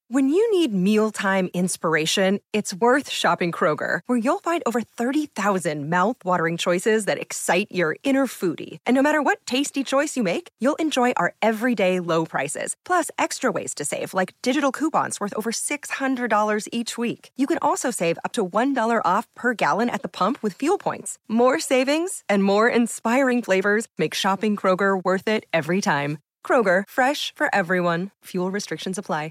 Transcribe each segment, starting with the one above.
When you need mealtime inspiration, it's worth shopping Kroger, where you'll find over 30,000 mouth-watering choices that excite your inner foodie. And no matter what tasty choice you make, you'll enjoy our everyday low prices, plus extra ways to save, like digital coupons worth over $600 each week. You can also save up to $1 off per gallon at the pump with fuel points. More savings and more inspiring flavors make shopping Kroger worth it every time. Kroger, fresh for everyone. Fuel restrictions apply.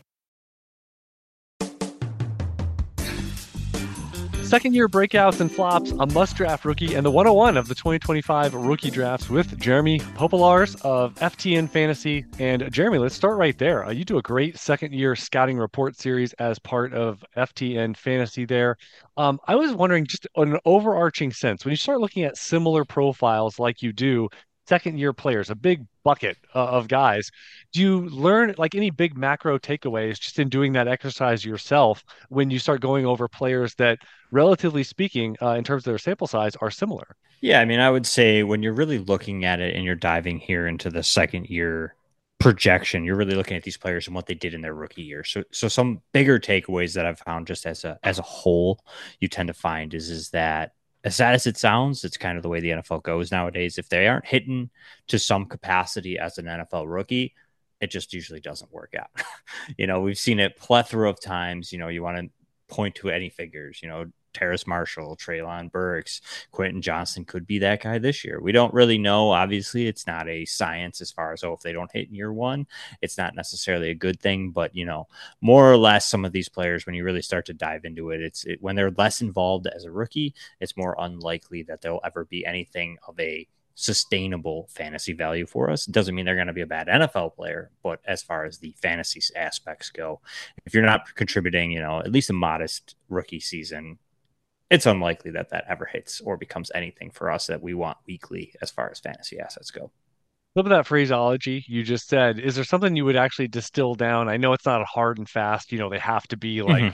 Second-year breakouts and flops, a must-draft rookie, and the 101 of the 2025 rookie drafts with Jeremy Popolars of FTN Fantasy. And Jeremy, let's start right there. You do a great second-year scouting report series as part of FTN Fantasy there. I was wondering, just on an overarching sense, when you start looking at similar profiles like you do, second-year players, a big bucket of guys, do you learn like any big macro takeaways just in doing that exercise yourself when you start going over players that, relatively speaking, in terms of their sample size, are similar? Yeah, I mean, I would say when you're really looking at it and you're diving here into the second year projection, you're really looking at these players and what they did in their rookie year. So some bigger takeaways that I've found just as a whole, you tend to find is that as sad as it sounds, it's kind of the way the NFL goes nowadays. If they aren't hitting to some capacity as an NFL rookie, it just usually doesn't work out. We've seen it plethora of times. You want to point to any figures, Terrace Marshall, Treylon Burks, Quentin Johnston could be that guy this year. We don't really know. Obviously, it's not a science as far as, if they don't hit in year one, it's not necessarily a good thing. But, more or less some of these players, when you really start to dive into it, when they're less involved as a rookie, it's more unlikely that they'll ever be anything of a sustainable fantasy value for us. It doesn't mean they're going to be a bad NFL player, but as far as the fantasy aspects go, if you're not contributing, at least a modest rookie season, it's unlikely that ever hits or becomes anything for us that we want weekly as far as fantasy assets go. Some of that phraseology you just said, is there something you would actually distill down? I know it's not a hard and fast, they have to be like,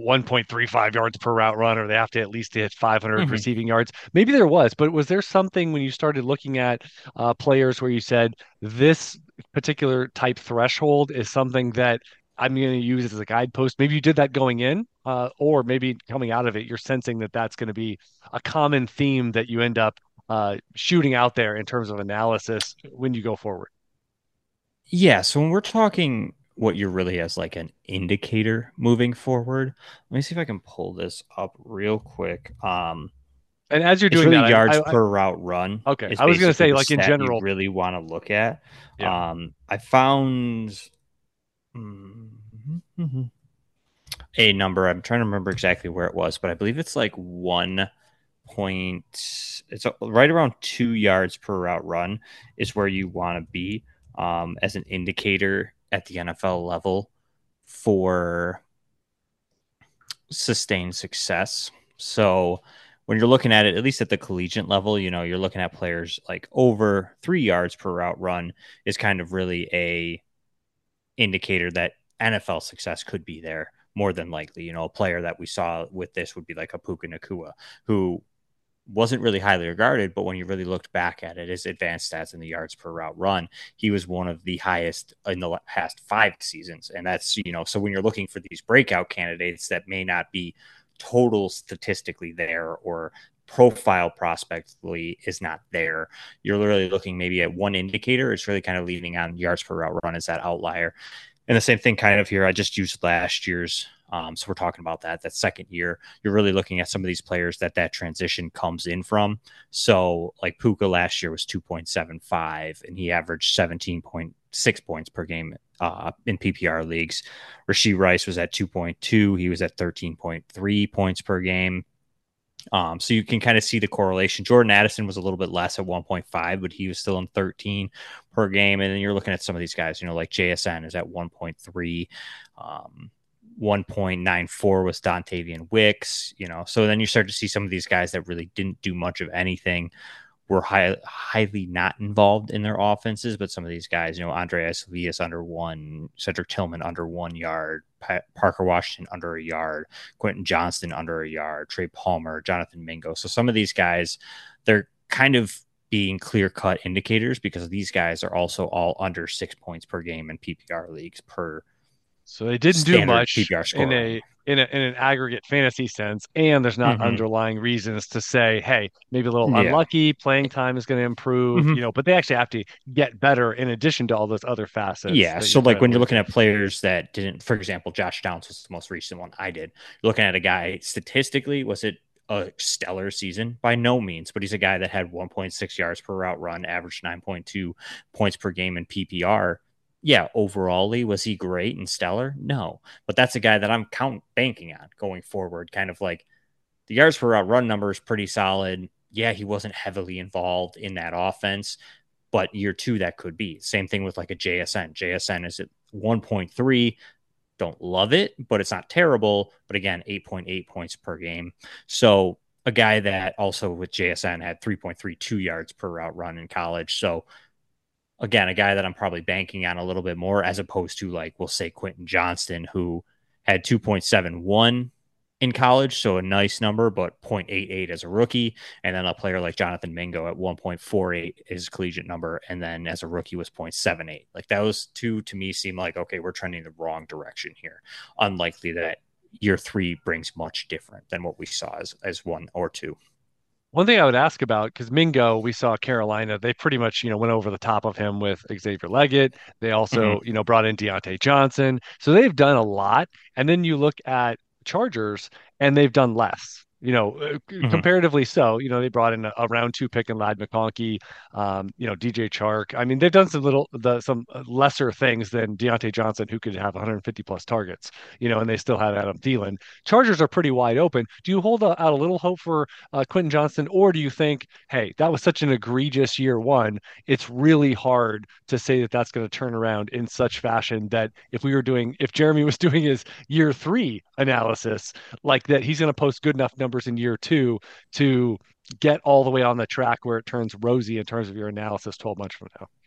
1.35 yards per route run, or they have to at least hit 500 receiving yards. Maybe there was, but was there something when you started looking at players where you said this particular type threshold is something that I'm going to use as a guidepost? Maybe you did that going in, or maybe coming out of it, you're sensing that that's going to be a common theme that you end up shooting out there in terms of analysis when you go forward. Yeah. So when we're talking what you're really as like an indicator moving forward, let me see if I can pull this up real quick. And as you're doing really that, yards per route run. Okay. I was going to say, like in general, you really want to look at. Yeah. I found a number. I'm trying to remember exactly where it was, but I believe it's like 1 point. It's right around 2 yards per route run is where you want to be as an indicator at the NFL level for sustained success. So when you're looking at it, at least at the collegiate level, you're looking at players like over 3 yards per route run is kind of really a indicator that NFL success could be there more than likely. A player that we saw with this would be like a Puka Nacua, who wasn't really highly regarded, but when you really looked back at it, his advanced stats in the yards per route run, he was one of the highest in the past 5 seasons. And that's, so when you're looking for these breakout candidates that may not be total statistically there or profile prospectively is not there, you're literally looking maybe at one indicator. It's really kind of leaning on yards per route run as that outlier. And the same thing kind of here, I just used last year's. So we're talking about that second year. You're really looking at some of these players that transition comes in from. So like Puka last year was 2.75 and he averaged 17.6 points per game in PPR leagues. Rashee Rice was at 2.2. He was at 13.3 points per game. So you can kind of see the correlation. Jordan Addison was a little bit less at 1.5, but he was still in 13 per game. And then you're looking at some of these guys, like JSN is at 1.3. 1.94 was Dontavian Wicks, so then you start to see some of these guys that really didn't do much of anything, were highly not involved in their offenses, but some of these guys, Andre Isilvius under 1, Cedric Tillman under 1 yard, Parker Washington under a yard, Quentin Johnston under a yard, Trey Palmer, Jonathan Mingo. So some of these guys, they're kind of being clear-cut indicators because these guys are also all under 6 points per game in PPR leagues per So they didn't do standard much PPR in scoring. an aggregate fantasy sense, and there's not Hmm. underlying reasons to say, hey, maybe a little Yeah. unlucky, playing time is going to improve, Hmm. but they actually have to get better in addition to all those other facets Yeah. that you So, kind like of when you're alluded looking to. at players that didn't, for example, Josh Downs was the most recent one I did. You're looking at a guy statistically, was it a stellar season? By no means, but he's a guy that had 1.6 yards per route run, averaged 9.2 points per game in PPR. Yeah, overallly, was he great and stellar? No, but that's a guy that I'm banking on going forward. Kind of like the yards per route run number is pretty solid. Yeah, he wasn't heavily involved in that offense, but year two, that could be. Same thing with like a JSN. JSN is at 1.3. Don't love it, but it's not terrible. But again, 8.8 points per game. So a guy that also with JSN had 3.32 yards per route run in college. So again, a guy that I'm probably banking on a little bit more as opposed to like, we'll say Quentin Johnston, who had 2.71 in college. So a nice number, but 0.88 as a rookie. And then a player like Jonathan Mingo at 1.48 is collegiate number. And then as a rookie was 0.78. Like those two to me seem like, okay, we're trending the wrong direction here. Unlikely that year three brings much different than what we saw as one or two. One thing I would ask about, because Mingo, we saw Carolina, they pretty much, went over the top of him with Xavier Leggett. They Mm-hmm. also, brought in Deontay Johnson. So they've done a lot. And then you look at Chargers and they've done less. Mm-hmm. Comparatively so, they brought in a round two pick in Lad McConkey, DJ Chark. I mean, they've done some lesser things than Deontay Johnson, who could have 150 plus targets, and they still have Adam Thielen. Chargers are pretty wide open. Do you hold out a little hope for Quentin Johnston, or do you think, hey, that was such an egregious year one? It's really hard to say that that's going to turn around in such fashion that if Jeremy was doing his year three analysis, like that, he's going to post good enough numbers in year two to get all the way on the track where it turns rosy in terms of your analysis 12 months from now.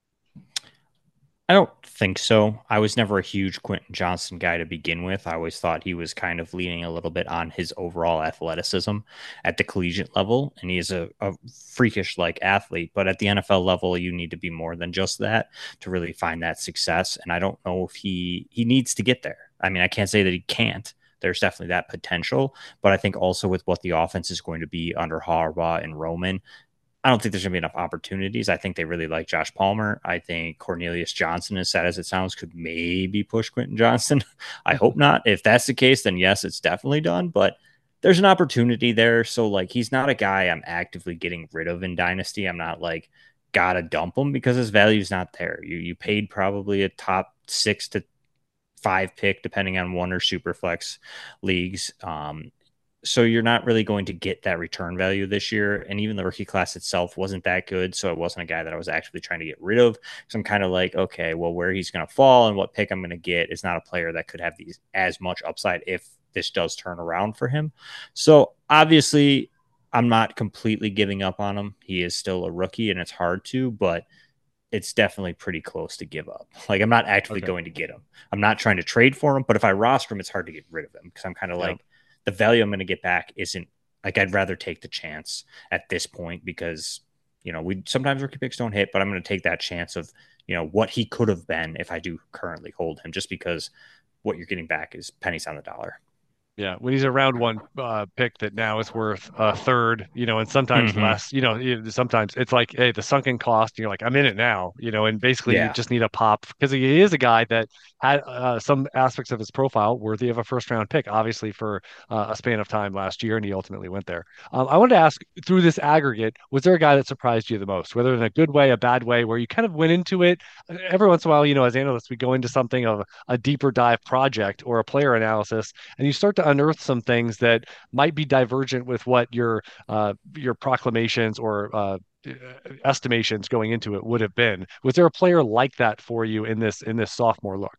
I don't think so. I was never a huge Quentin Johnston guy to begin with. I always thought he was kind of leaning a little bit on his overall athleticism at the collegiate level. And he is a freakish like athlete. But at the NFL level, you need to be more than just that to really find that success. And I don't know if he needs to get there. I mean, I can't say that he can't. There's definitely that potential. But I think also with what the offense is going to be under Harbaugh and Roman, I don't think there's going to be enough opportunities. I think they really like Josh Palmer. I think Cornelius Johnson, as sad as it sounds, could maybe push Quentin Johnston. I hope not. If that's the case, then yes, it's definitely done. But there's an opportunity there. So, like, he's not a guy I'm actively getting rid of in Dynasty. I'm not like, gotta dump him because his value's not there. You paid probably a top 6 to 5 pick, depending on one or super flex leagues. So you're not really going to get that return value this year. And even the rookie class itself wasn't that good. So it wasn't a guy that I was actually trying to get rid of. So I'm kind of like, okay, well, where he's going to fall and what pick I'm going to get is not a player that could have these as much upside if this does turn around for him. So obviously, I'm not completely giving up on him. He is still a rookie and it's hard to, but it's definitely pretty close to give up. Like I'm not actively Okay. going to get him. I'm not trying to trade for him, but if I roster him, it's hard to get rid of him because I'm kind of Yeah. like the value I'm going to get back isn't like I'd rather take the chance at this point because we sometimes rookie picks don't hit, but I'm going to take that chance of what he could have been if I do currently hold him, just because what you're getting back is pennies on the dollar. Yeah, when he's a round one pick that now is worth a third, and sometimes Mm-hmm. less, sometimes it's like, hey, the sunken cost, you're like, I'm in it now, and basically you Yeah. just need a pop because he is a guy that had some aspects of his profile worthy of a first round pick, obviously for a span of time last year, and he ultimately went there. I wanted to ask through this aggregate, was there a guy that surprised you the most, whether in a good way, a bad way, where you kind of went into it every once in a while, as analysts, we go into something of a deeper dive project or a player analysis and you start to unearth some things that might be divergent with what your proclamations or estimations going into it would have been. Was there a player like that for you in this sophomore look?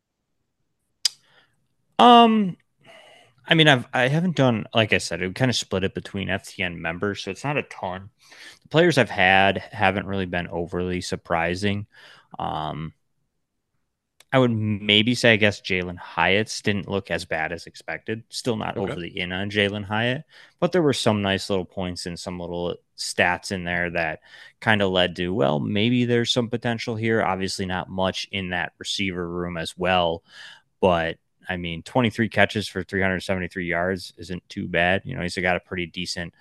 Um, I mean, I haven't done, like I said, it kind of split it between FTN members, so it's not a ton. The players I've had haven't really been overly surprising. Um, I would maybe say, I guess Jalen Hyatt's didn't look as bad as expected. Still not Okay. overly in on Jalen Hyatt, but there were some nice little points and some little stats in there that kind of led to, well, maybe there's some potential here. Obviously, not much in that receiver room as well. but I mean, 23 catches for 373 yards isn't too bad. He's got a pretty decent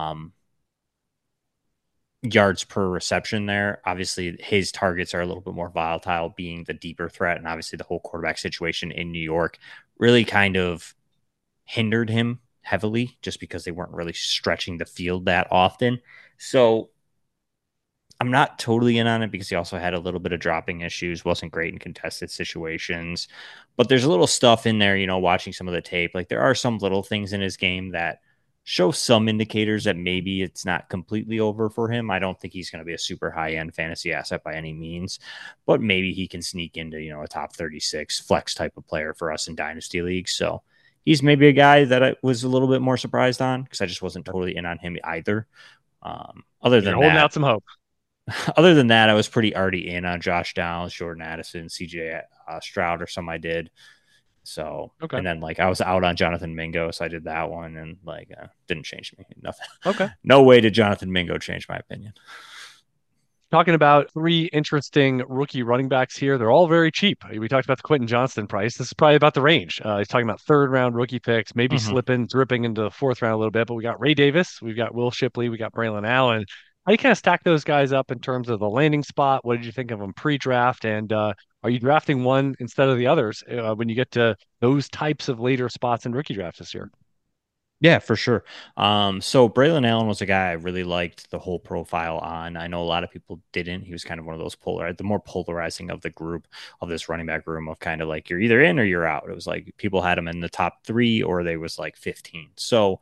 yards per reception there. Obviously, his targets are a little bit more volatile, being the deeper threat. And obviously, the whole quarterback situation in New York really kind of hindered him heavily just because they weren't really stretching the field that often. So I'm not totally in on it because he also had a little bit of dropping issues, wasn't great in contested situations. But there's a little stuff in there, watching some of the tape. Like there are some little things in his game that show some indicators that maybe it's not completely over for him. I don't think he's going to be a super high end fantasy asset by any means, but maybe he can sneak into, a top 36 flex type of player for us in dynasty leagues. So he's maybe a guy that I was a little bit more surprised on because I just wasn't totally in on him either. Other You're than holding that, out some hope. other than that, I was pretty already in on Josh Downs, Jordan Addison, CJ Stroud, or some I did. So, Okay. and then like I was out on Jonathan Mingo, so I did that one, and like didn't change me. Nothing. Okay. No way did Jonathan Mingo change my opinion. Talking about three interesting rookie running backs here. They're all very cheap. We talked about the Quentin Johnston price. This is probably about the range. He's talking about third round rookie picks, maybe Mm-hmm. dripping into the fourth round a little bit. But we got Ray Davis, we've got Will Shipley, we got Braylon Allen. How do you kind of stack those guys up in terms of the landing spot? What did you think of them pre-draft? And are you drafting one instead of the others when you get to those types of later spots in rookie drafts this year? Yeah, for sure. So Braylon Allen was a guy I really liked the whole profile on. I know a lot of people didn't. He was kind of one of those the more polarizing of the group of this running back room of kind of like you're either in or you're out. It was like people had him in the top 3 or they was like 15. So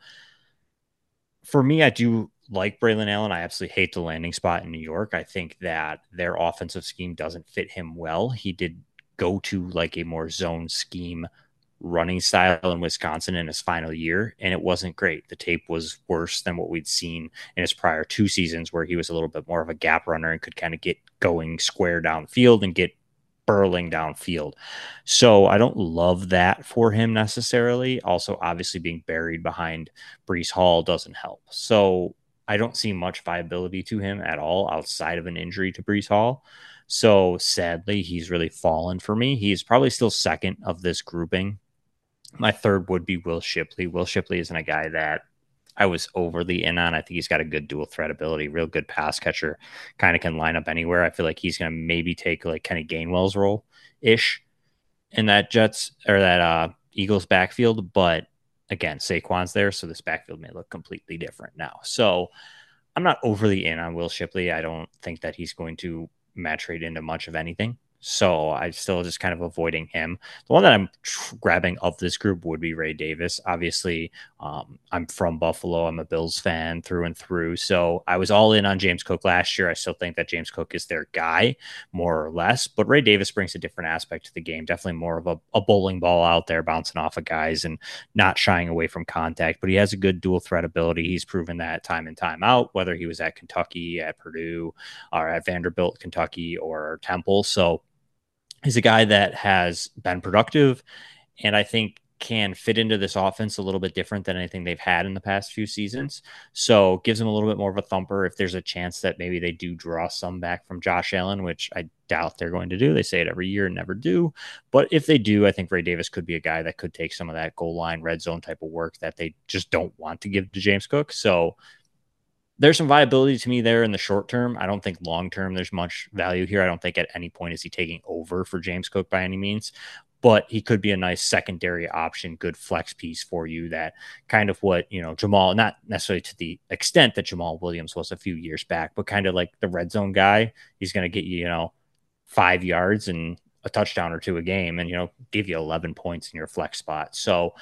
for me, I do like Braylon Allen. I absolutely hate the landing spot in New York. I think that their offensive scheme doesn't fit him well. He did go to like a more zone scheme running style in Wisconsin in his final year, and it wasn't great. The tape was worse than what we'd seen in his prior 2 seasons, where he was a little bit more of a gap runner and could kind of get going square downfield and get burling downfield. So I don't love that for him necessarily. Also, obviously, being buried behind Brees Hall doesn't help. So I don't see much viability to him at all outside of an injury to Brees Hall. So sadly, he's really fallen for me. He's probably still second of this grouping. My third would be Will Shipley. Will Shipley isn't a guy that I was overly in on. I think he's got a good dual threat ability, real good pass catcher, kind of can line up anywhere. I feel like he's going to maybe take like Kenny Gainwell's role ish in that Jets or that Eagles backfield. But again, Saquon's there, so this backfield may look completely different now. So I'm not overly in on Will Shipley. I don't think that he's going to maturate into much of anything. So I still just kind of avoiding him. The one that I'm grabbing of this group would be Ray Davis. Obviously, I'm from Buffalo. I'm a Bills fan through and through. So I was all in on James Cook last year. I still think that James Cook is their guy, more or less. But Ray Davis brings a different aspect to the game. Definitely more of a bowling ball out there, bouncing off of guys and not shying away from contact. But he has a good dual threat ability. He's proven that time and time out, whether he was at Kentucky, at Purdue, or at Vanderbilt, Kentucky, or Temple. So he's a guy that has been productive and I think can fit into this offense a little bit different than anything they've had in the past few seasons. So gives them a little bit more of a thumper if there's a chance that maybe they do draw some back from Josh Allen, which I doubt they're going to do. They say it every year and never do. But if they do, I think Ray Davis could be a guy that could take some of that goal line red zone type of work that they just don't want to give to James Cook. So there's some viability to me there in the short term. I don't think long term there's much value here. I don't think at any point is he taking over for James Cook by any means, but he could be a nice secondary option, good flex piece for you that kind of what, Jamal, not necessarily to the extent that Jamal Williams was a few years back, but kind of like the red zone guy. He's going to get you, 5 yards and a touchdown or 2 a game and, give you 11 points in your flex spot. So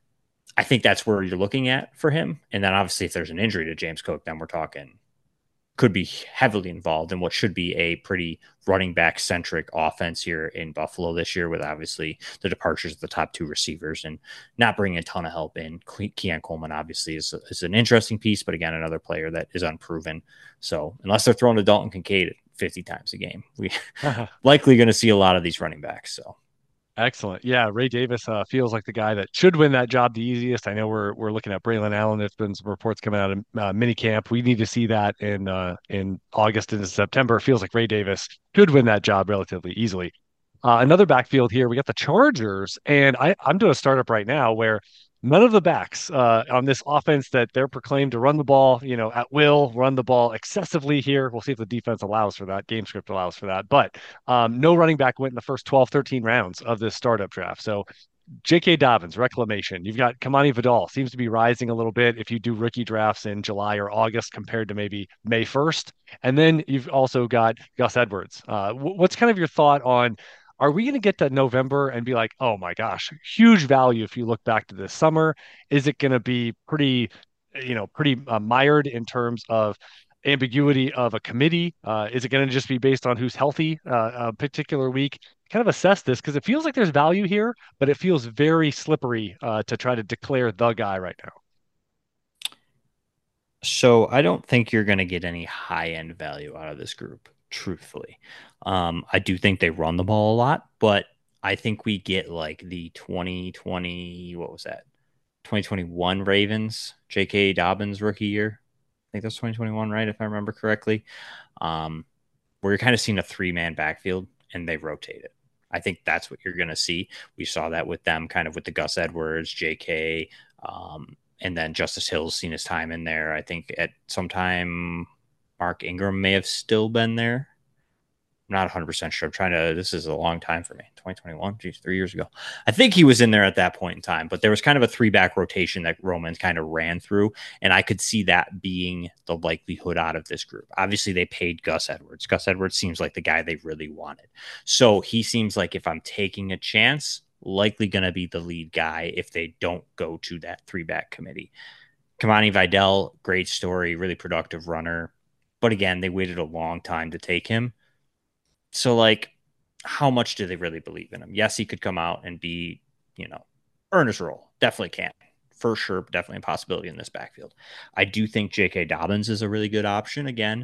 I think that's where you're looking at for him. And then obviously if there's an injury to James Cook, then we're talking could be heavily involved in what should be a pretty running back centric offense here in Buffalo this year with obviously the departures of the top 2 receivers and not bringing a ton of help in. Keon Coleman obviously is an interesting piece, but again, another player that is unproven. So unless they're throwing to Dalton Kincaid 50 times a game, we likely going to see a lot of these running backs. So Excellent. Yeah, Ray Davis feels like the guy that should win that job the easiest. I know we're looking at Braylon Allen. There's been some reports coming out of minicamp. We need to see that in August into September. It feels like Ray Davis should win that job relatively easily. Another backfield here, we got the Chargers, and I'm doing a startup right now where none of the backs on this offense that they're proclaimed to run the ball, at will, run the ball excessively here. We'll see if the defense allows for that, game script allows for that. But no running back went in the first 12, 13 rounds of this startup draft. So J.K. Dobbins, reclamation. You've got Kamani Vidal, seems to be rising a little bit if you do rookie drafts in July or August compared to maybe May 1st. And then you've also got Gus Edwards. What's kind of your thought on, are we going to get to November and be like, oh my gosh, huge value if you look back to this summer? Is it going to be pretty mired in terms of ambiguity of a committee? Is it going to just be based on who's healthy a particular week? Kind of assess this because it feels like there's value here, but it feels very slippery to try to declare the guy right now. So I don't think you're going to get any high end value out of this group, truthfully. I do think they run the ball a lot, but I think we get like the 2020, what was that? 2021 Ravens, J.K. Dobbins rookie year. I think that's 2021, right? If I remember correctly. Where you're kind of seeing a 3-man backfield and they rotate it. I think that's what you're going to see. We saw that with them kind of with the Gus Edwards, J.K., and then Justice Hill's seen his time in there. I think at some time Mark Ingram may have still been there. I'm not 100% sure. This is a long time for me. 2021, geez, 3 years ago. I think he was in there at that point in time, but there was kind of a 3-back rotation that Roman kind of ran through, and I could see that being the likelihood out of this group. Obviously, they paid Gus Edwards. Gus Edwards seems like the guy they really wanted. So he seems like if I'm taking a chance, likely going to be the lead guy if they don't go to that 3-back committee. Kamani Vidal, great story, really productive runner. But again, they waited a long time to take him. So, like, how much do they really believe in him? Yes, he could come out and be, earn his role. Definitely can. For sure, definitely a possibility in this backfield. I do think J.K. Dobbins is a really good option. Again,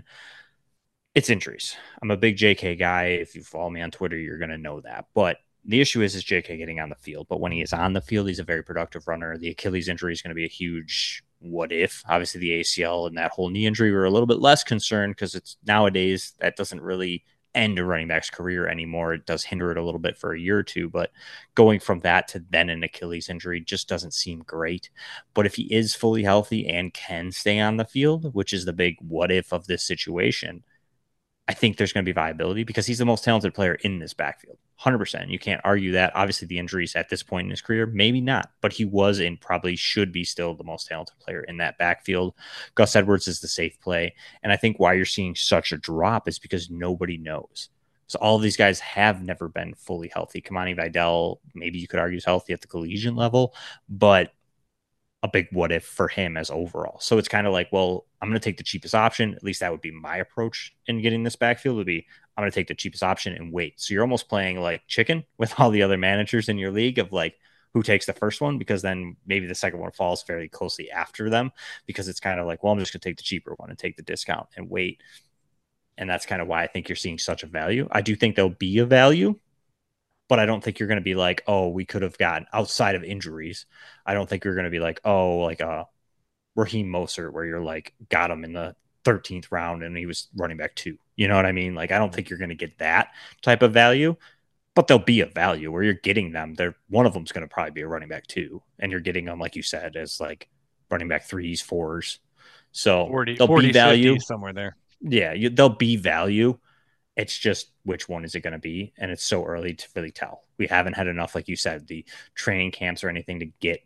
it's injuries. I'm a big J.K. guy. If you follow me on Twitter, you're going to know that. But the issue is J.K. getting on the field. But when he is on the field, he's a very productive runner. The Achilles injury is going to be a huge what if. Obviously, the ACL and that whole knee injury were a little bit less concerned because it's nowadays that doesn't really end a running back's career anymore. It does hinder it a little bit for a year or two, but going from that to then an Achilles injury just doesn't seem great. But if he is fully healthy and can stay on the field, which is the big what if of this situation, I think there's going to be viability because he's the most talented player in this backfield. 100%. You can't argue that. Obviously, the injuries at this point in his career, maybe not, but he was and probably should be still the most talented player in that backfield. Gus Edwards is the safe play. And I think why you're seeing such a drop is because nobody knows. So all of these guys have never been fully healthy. Kamani Vidal, maybe you could argue is healthy at the collegiate level, but a big what if for him as overall. So it's kind of like, well, I'm going to take the cheapest option. At least that would be my approach in getting this backfield would be, I'm going to take the cheapest option and wait. So you're almost playing like chicken with all the other managers in your league of like who takes the first one, because then maybe the second one falls fairly closely after them, because it's kind of like, well, I'm just going to take the cheaper one and take the discount and wait. And that's kind of why I think you're seeing such a value. I do think there'll be a value, but I don't think you're going to be like, oh, we could have gotten outside of injuries. I don't think you're going to be like, oh, like Raheem Mostert, where you're like, got him in the 13th round and he was running back 2. You know what I mean? Like, I don't think you're going to get that type of value, but there'll be a value where you're getting them. One of them's going to probably be a running back 2, and you're getting them, like you said, as like running back 3s, 4s. So 40, there'll 40, be value 50, somewhere there. Yeah, there'll be value. It's just which one is it going to be? And it's so early to really tell. We haven't had enough, like you said, the training camps or anything to get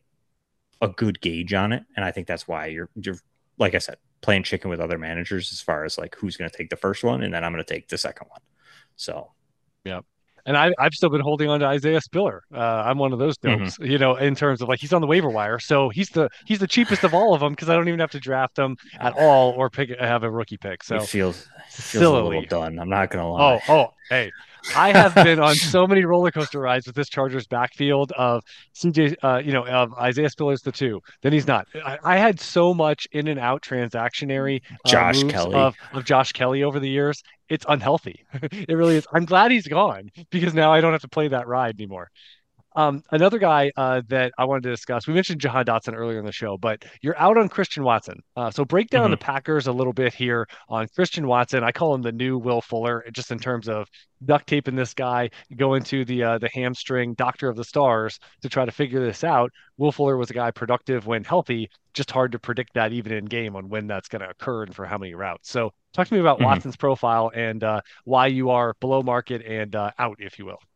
a good gauge on it. And I think that's why you're like I said, playing chicken with other managers as far as like who's going to take the first one, and then I'm going to take the second one. So, yeah. And I've still been holding on to Isaiah Spiller. I'm one of those dopes, in terms of like he's on the waiver wire, so he's the cheapest of all of them because I don't even have to draft him at all or have a rookie pick. So it feels a little done. I'm not gonna lie. Hey, I have been on so many roller coaster rides with this Chargers backfield of CJ, of Isaiah Spiller's the 2. Then he's not. I had so much in and out transactionary Josh moves Kelly of Josh Kelly over the years. It's unhealthy. It really is. I'm glad he's gone because now I don't have to play that ride anymore. Another guy that I wanted to discuss, we mentioned Jahan Dotson earlier in the show, but you're out on Christian Watson. So break down the Mhm. Packers a little bit here on Christian Watson. I call him the new Will Fuller, just in terms of duct taping this guy, go into the hamstring doctor of the stars to try to figure this out. Will Fuller was a guy productive when healthy, just hard to predict that even in game on when that's going to occur and for how many routes. So talk to me about Mhm. Watson's profile and why you are below market and out, if you will.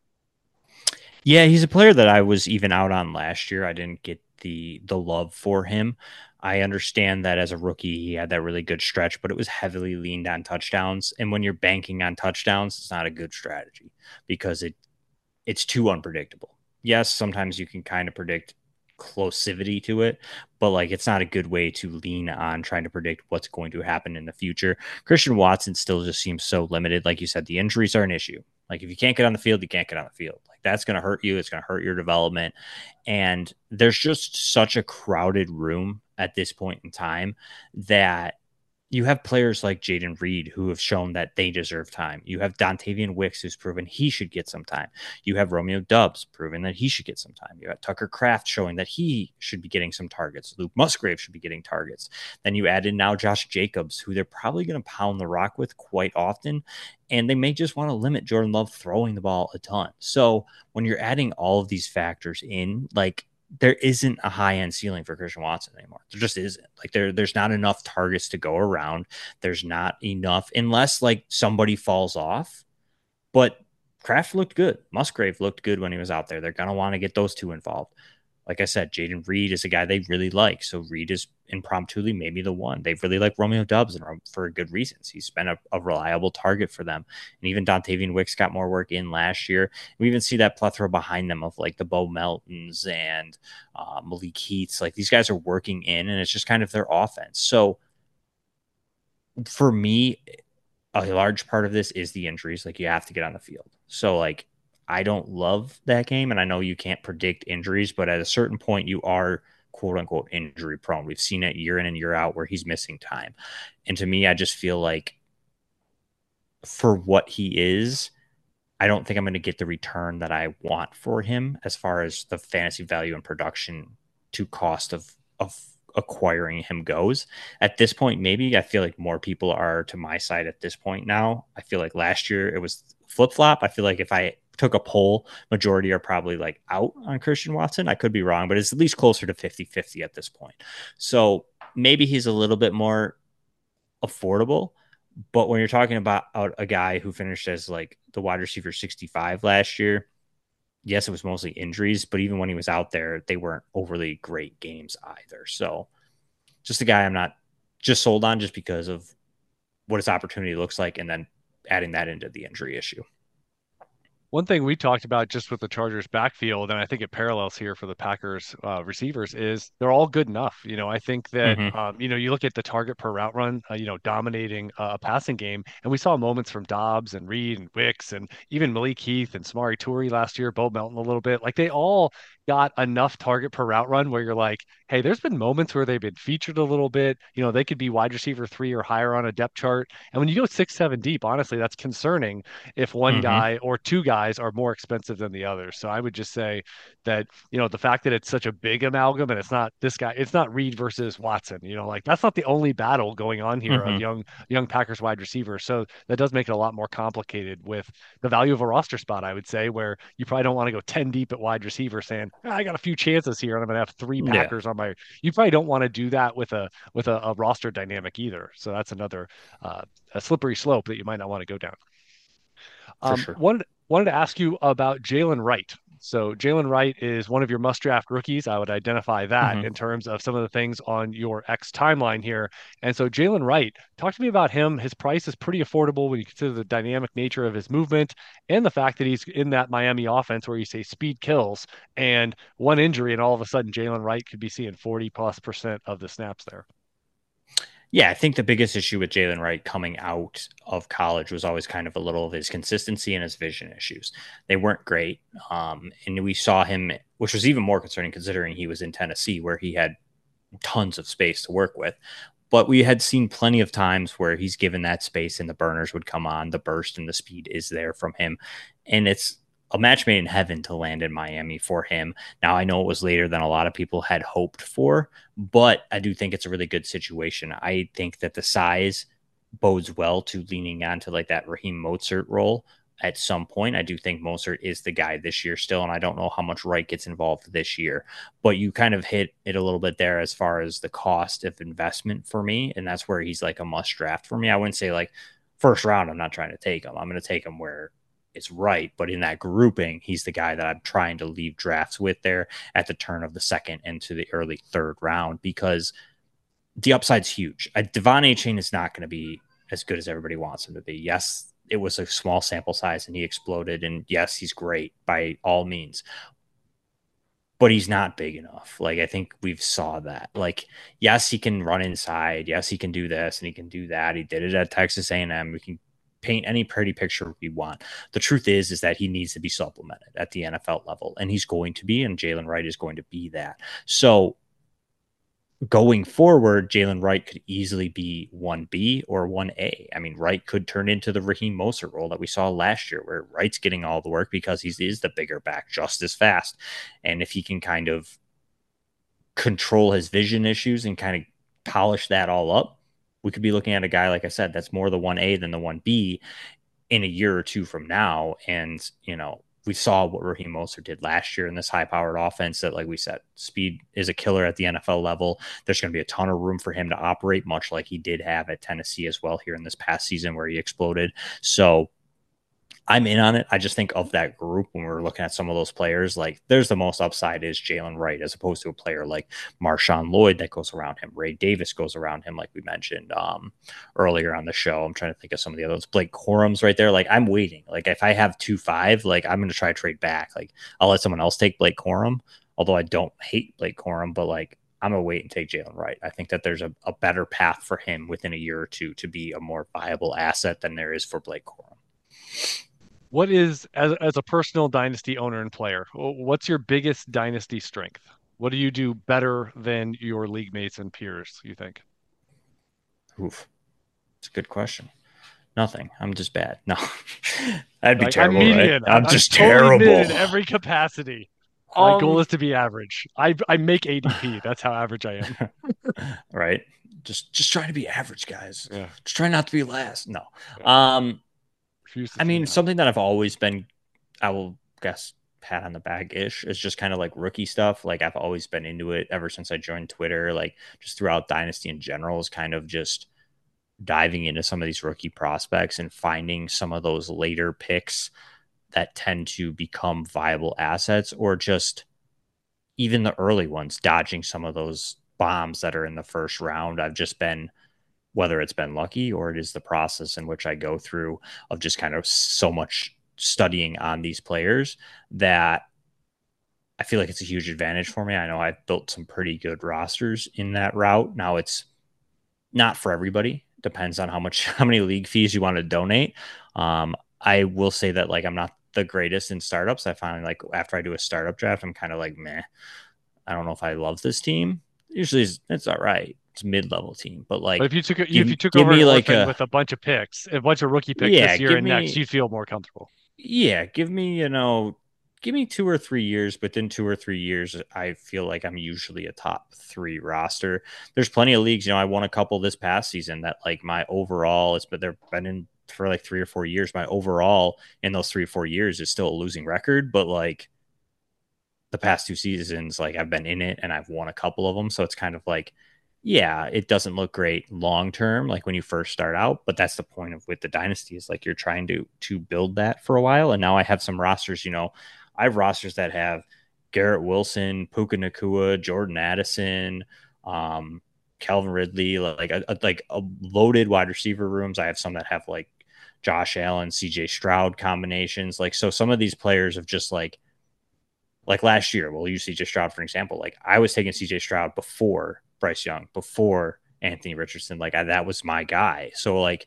Yeah, he's a player that I was even out on last year. I didn't get the love for him. I understand that as a rookie, he had that really good stretch, but it was heavily leaned on touchdowns. And when you're banking on touchdowns, it's not a good strategy because it's too unpredictable. Yes, sometimes you can kind of predict closivity to it, but like it's not a good way to lean on trying to predict what's going to happen in the future. Christian Watson still just seems so limited. Like you said, the injuries are an issue. Like if you can't get on the field, you can't get on the field. Like that's going to hurt you. It's going to hurt your development. And there's just such a crowded room at this point in time that you have players like Jaden Reed who have shown that they deserve time. You have Dontavian Wicks who's proven he should get some time. You have Romeo Dubs proven that he should get some time. You have Tucker Kraft showing that he should be getting some targets. Luke Musgrave should be getting targets. Then you add in now Josh Jacobs, who they're probably going to pound the rock with quite often. And they may just want to limit Jordan Love throwing the ball a ton. So when you're adding all of these factors in, like there isn't a high end ceiling for Christian Watson anymore. There just isn't. Like there's not enough targets to go around. There's not enough unless like somebody falls off. But Kraft looked good. Musgrave looked good when he was out there. They're gonna want to get those two involved. Like I said, Jaden Reed is a guy they really like. So Reed is impromptu maybe the one. They really like Romeo Dubs and for good reasons. He's been a reliable target for them. And even Dontavian Wicks got more work in last year. We even see that plethora behind them of like the Bo Meltons and Malik Heaths. Like these guys are working in, and it's just kind of their offense. So for me, a large part of this is the injuries. Like you have to get on the field. So like I don't love that game, and I know you can't predict injuries, but at a certain point, you are quote unquote injury prone. We've seen it year in and year out where he's missing time. And to me, I just feel like for what he is, I don't think I'm going to get the return that I want for him as far as the fantasy value and production to cost of acquiring him goes. At this point, maybe I feel like more people are to my side at this point now. I feel like last year it was flip flop. I feel like if I took a poll, majority are probably like out on Christian Watson. I could be wrong, but it's at least closer to 50-50 at this point. So maybe he's a little bit more affordable. But when you're talking about a guy who finished as like the wide receiver 65 last year, yes, it was mostly injuries, but even when he was out there, they weren't overly great games either. So just a guy I'm not just sold on just because of what his opportunity looks like and then adding that into the injury issue. One thing we talked about just with the Chargers backfield, and I think it parallels here for the Packers receivers, is they're all good enough. I think that, Mm-hmm. you look at the target per route run, dominating a passing game. And we saw moments from Dobbs and Reed and Wicks and even Malik Heath and Samari Toure last year, Bo Melton a little bit. Like they all got enough target per route run where you're like, hey, there's been moments where they've been featured a little bit. They could be wide receiver 3 or higher on a depth chart. And when you go 6, 7 deep, honestly, that's concerning if one Mm-hmm. guy or two guys are more expensive than the other. So I would just say that, the fact that it's such a big amalgam and it's not this guy, it's not Reed versus Watson, like that's not the only battle going on here of Mm-hmm. young Packers wide receivers. So that does make it a lot more complicated with the value of a roster spot, I would say, where you probably don't want to go 10 deep at wide receiver saying, I got a few chances here and I'm going to have three Yeah, Packers on my, you probably don't want to do that with a roster dynamic either. So that's another a slippery slope that you might not want to go down. for sure. Wanted to ask you about Jalen Wright. So Jalen Wright is one of your must draft rookies. I would identify that Mm-hmm. in terms of some of the things on your X timeline here. And so Jalen Wright, talk to me about him. His price is pretty affordable when you consider the dynamic nature of his movement and the fact that he's in that Miami offense where you say speed kills and one injury and all of a sudden Jalen Wright could be seeing 40+% of the snaps there. Yeah, I think the biggest issue with Jalen Wright coming out of college was always kind of a little of his consistency and his vision issues. They weren't great. And we saw him, which was even more concerning considering he was in Tennessee where he had tons of space to work with. But we had seen plenty of times where he's given that space and the burners would come on, the burst and the speed is there from him. And it's a match made in heaven to land in Miami for him. Now, I know it was later than a lot of people had hoped for, but I do think it's a really good situation. I think that the size bodes well to leaning onto like that Raheem Mostert role at some point. I do think Mostert is the guy this year still, and I don't know how much Wright gets involved this year, but you kind of hit it a little bit there as far as the cost of investment for me, and that's where he's like a must draft for me. I wouldn't say like first round, I'm not trying to take him. I'm going to take him where it's right, but in that grouping, he's the guy that I'm trying to leave drafts with there at the turn of the second into the early third round because the upside's huge. Devon Achane is not going to be as good as everybody wants him to be. Yes, it was a small sample size and he exploded. And yes, he's great by all means, but he's not big enough. Like, I think we've saw that. Like, yes, he can run inside. Yes, he can do this and he can do that. He did it at Texas A&M. We can paint any pretty picture we want. The truth is that he needs to be supplemented at the NFL level, and he's going to be, and Jalen Wright is going to be that. So going forward, Jalen Wright could easily be 1B or 1A. I mean, Wright could turn into the Raheem Mostert role that we saw last year, where Wright's getting all the work because he is the bigger back just as fast. And if he can kind of control his vision issues and kind of polish that all up, we could be looking at a guy, like I said, that's more the 1A than the 1B in a year or two from now. And, you know, we saw what Raheem Mostert did last year in this high-powered offense that, like we said, speed is a killer at the NFL level. There's going to be a ton of room for him to operate, much like he did have at Tennessee as well here in this past season where he exploded. So I'm in on it. I just think of that group when we're looking at some of those players, like there's the most upside is Jalen Wright as opposed to a player like Marshawn Lloyd that goes around him. Ray Davis goes around him, like we mentioned earlier on the show. I'm trying to think of some of the others. Blake Corum's right there. Like I'm waiting. Like if I have 2-5, like I'm going to try to trade back. Like I'll let someone else take Blake Corum, although I don't hate Blake Corum, but like I'm going to wait and take Jalen Wright. I think that there's a better path for him within a year or two to be a more viable asset than there is for Blake Corum. What is, as a personal dynasty owner and player, what's your biggest dynasty strength? What do you do better than your league mates and peers, you think? Oof. It's a good question. Nothing. I'm just bad. No, that'd be Like, I'm terrible, right? median. I'm I'm just totally mid terrible. in every capacity. My goal is to be average. I make ADP. That's how average I am. Right. Just trying to be average, guys. Yeah. Just try not to be last. No. Yeah. Refuse to I see mean, that. something that I've always been, I will guess, pat on the back ish is just kind of like rookie stuff. Like I've always been into it ever since I joined Twitter. Like just throughout Dynasty in general is kind of just diving into some of these rookie prospects and finding some of those later picks that tend to become viable assets, or just even the early ones, dodging some of those bombs that are in the first round. I've just been, whether it's been lucky or it is the process in which I go through of just kind of so much studying on these players, that I feel like it's a huge advantage for me. I know I've built some pretty good rosters in that route. Now it's not for everybody. Depends on how many league fees you want to donate. I will say that like I'm not the greatest in startups. I find like after I do a startup draft, I'm kind of like, meh, I don't know if I love this team. Usually it's all right. It's a mid-level team, but But like if you took give over an me like orphan with a bunch of picks, a bunch of rookie picks yeah, this year and next, you'd feel more comfortable. give me, give me 2 or 3 years. Within 2 or 3 years, I feel like I'm usually a top 3 roster. There's plenty of leagues, I won a couple this past season that like my overall, but they've been in for like 3 or 4 years. My overall in those 3 or 4 years is still a losing record, but like the past 2 seasons, like I've been in it and I've won a couple of them. So it's kind of like, yeah, it doesn't look great long term, like when you first start out, but that's the point of with the dynasty is like you're trying to build that for a while. And now I have some rosters, I have rosters that have Garrett Wilson, Puka Nakua, Jordan Addison, Calvin Ridley, like a loaded wide receiver rooms. I have some that have like Josh Allen, CJ Stroud combinations. Like, so some of these players have just like last year, we'll use CJ Stroud for an example. Like I was taking CJ Stroud before Bryce Young, before Anthony Richardson. Like that was my guy. So like,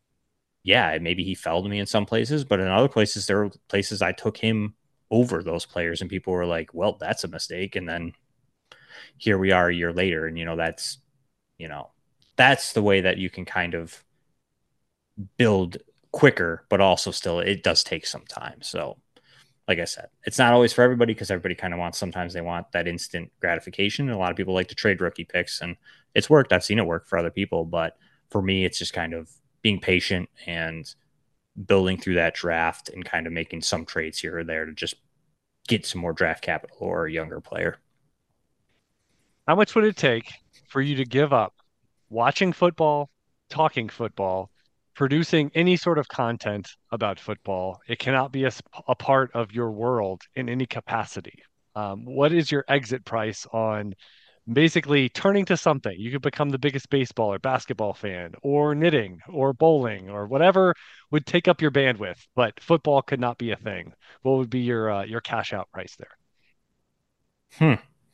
yeah, maybe he fell to me in some places, but in other places, there were places I took him over those players, and people were like, well, that's a mistake. And then here we are a year later. And, you know, that's the way that you can kind of build quicker, but also still, it does take some time. So like I said, it's not always for everybody because everybody kind of wants, sometimes they want that instant gratification. And a lot of people like to trade rookie picks, and it's worked. I've seen it work for other people, but for me, it's just kind of being patient and building through that draft and kind of making some trades here or there to just get some more draft capital or a younger player. How much would it take for you to give up watching football, talking football, producing any sort of content about football? It cannot be a part of your world in any capacity. What is your exit price on basically turning to something? You could become the biggest baseball or basketball fan, or knitting, or bowling, or whatever would take up your bandwidth, but football could not be a thing. What would be your cash out price there?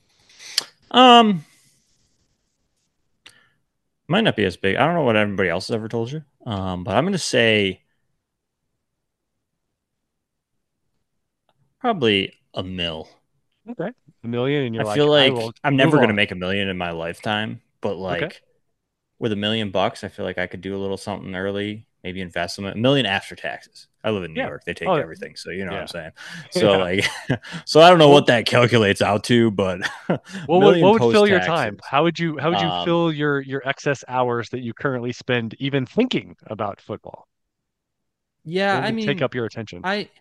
Might not be as big. I don't know what everybody else has ever told you. But I'm going to say probably $1 million. Okay. $1 million, and you're I feel like I'm never going to on. make $1 million in my lifetime, but like Okay. with $1 million, I feel like I could do a little something early, maybe invest some $1 million after taxes. I live in New Yeah. York; they take Oh, everything, so you know what yeah. I'm saying. So Yeah. like, so I don't know what that calculates out to, but What million would fill your time? post-taxes. How would you fill your excess hours that you currently spend even thinking about football? Yeah, What I would take mean, up your attention?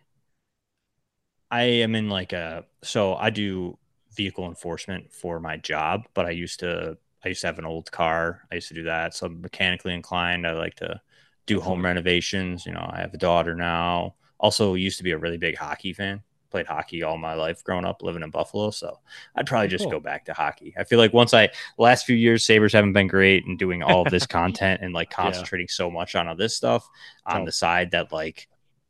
I am in like so I do vehicle enforcement for my job, but I used to have an old car. I used to do that. So I'm mechanically inclined. I like to do home Excellent. renovations. You know, I have a daughter now. Also used to be a really big hockey fan. Played hockey all my life growing up, living in Buffalo. So I'd probably Oh, just cool. go back to hockey. I feel like last few years, Sabres haven't been great and doing all of this content and like Yeah. concentrating so much on all this stuff on the Tough. side that like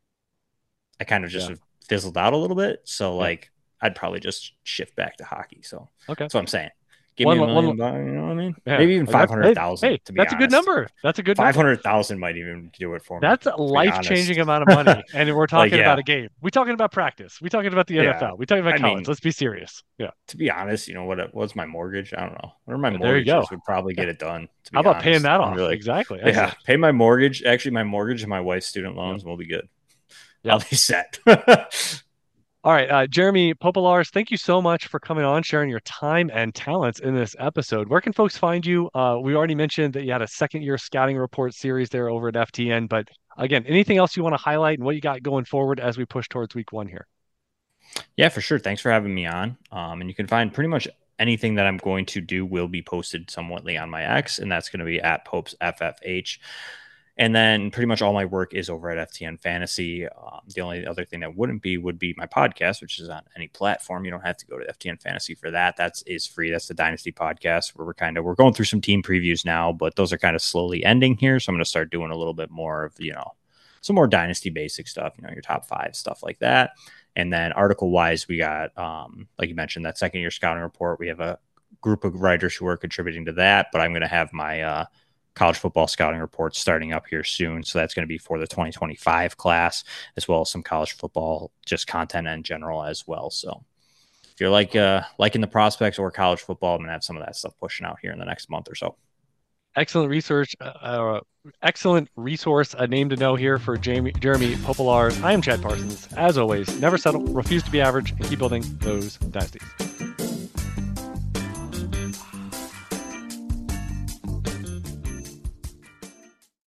I kind of just Yeah. fizzled out a little bit. So Yeah. like I'd probably just shift back to hockey. So Okay. that's what I'm saying. Give me One $1 one million, you know what I mean? yeah. Maybe even That's 500,000 to be that's a good honest. number. That's a good number. 500,000 might even do it for me, That's a to be honest. life-changing amount of money. And we're Like, talking about yeah, a game. We're talking about practice. We're talking about the yeah. NFL. We're talking about I college. mean, Let's be serious. Yeah. to be honest, you know what's my mortgage? I don't know. Whatever my There you mortgage go. is would probably Yeah. get it done, to How be about paying honest. that I'm off? really, Exactly. yeah, Excellent. pay my mortgage. Actually, my mortgage and my wife's student Yeah. loans will be good. Yeah. I'll be set. All right, Jeremy Popolars, thank you so much for coming on, sharing your time and talents in this episode. Where can folks find you? We already mentioned that you had a second year scouting report series there over at FTN, but again, anything else you want to highlight and what you got going forward as we push towards week 1 here? Yeah, for sure. Thanks for having me on. And you can find pretty much anything that I'm going to do will be posted somewhatly on my X, and that's going to be at Popes FFH. And then pretty much all my work is over at FTN Fantasy. The only other thing that would be my podcast, which is on any platform. You don't have to go to FTN Fantasy for that. That is free. That's the Dynasty podcast where we're going through some team previews now, but those are kind of slowly ending here. So I'm going to start doing a little bit more of, some more Dynasty basic stuff, your top 5, stuff like that. And then article wise, we got, like you mentioned, that second year scouting report. We have a group of writers who are contributing to that, but I'm going to have my, college football scouting reports starting up here soon. So that's going to be for the 2025 class, as well as some college football, just content in general as well. So if you're liking the prospects or college football, I'm going to have some of that stuff pushing out here in the next month or so. Excellent research. Excellent resource. A name to know here for Jeremy Popolars. I am Chad Parsons. As always, never settle, refuse to be average, and keep building those dynasties.